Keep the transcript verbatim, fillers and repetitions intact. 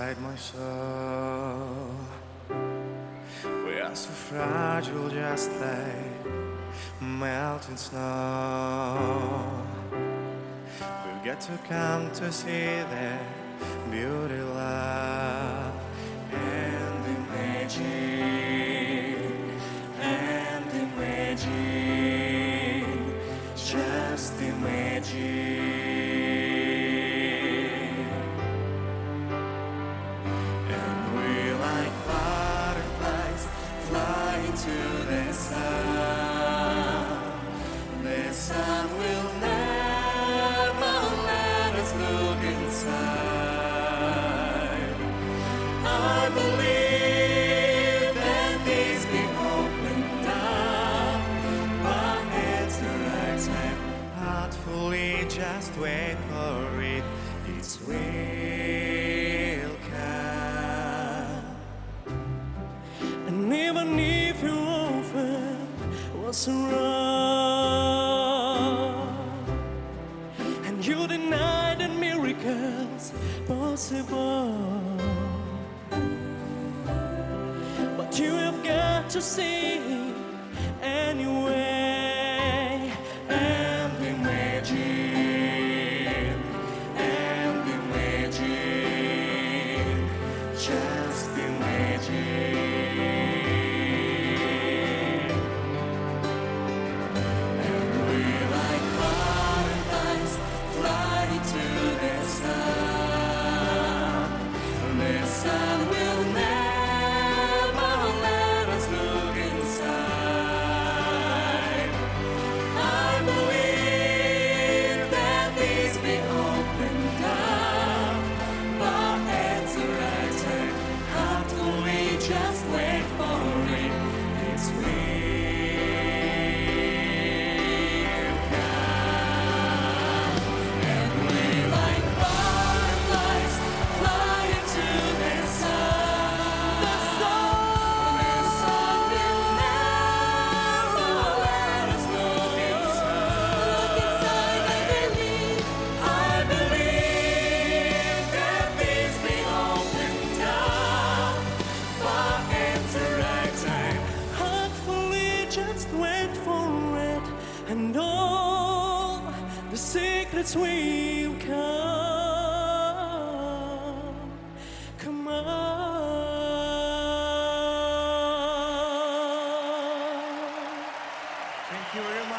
inside my soul. We are so fragile, just like melting snow. We've got to come to see the beauty, love, and imagine, and imagine, just imagine. To the sun, the sun will never let us look inside. I believe that these be opened up, our heads are right time. Heartfully just wait for it, it's will come. And even if you often was wrong, and you denied that miracles possible, but you have got to see anyway, and imagine, and imagine, just imagine. Just wait for it, it's will come. And we like butterflies fly into the sun. The sun, the sun will never let us look inside. Look inside, I believe, I believe that these be opened up. Just wait for it, and all the secrets will come. Come on. Thank you very much.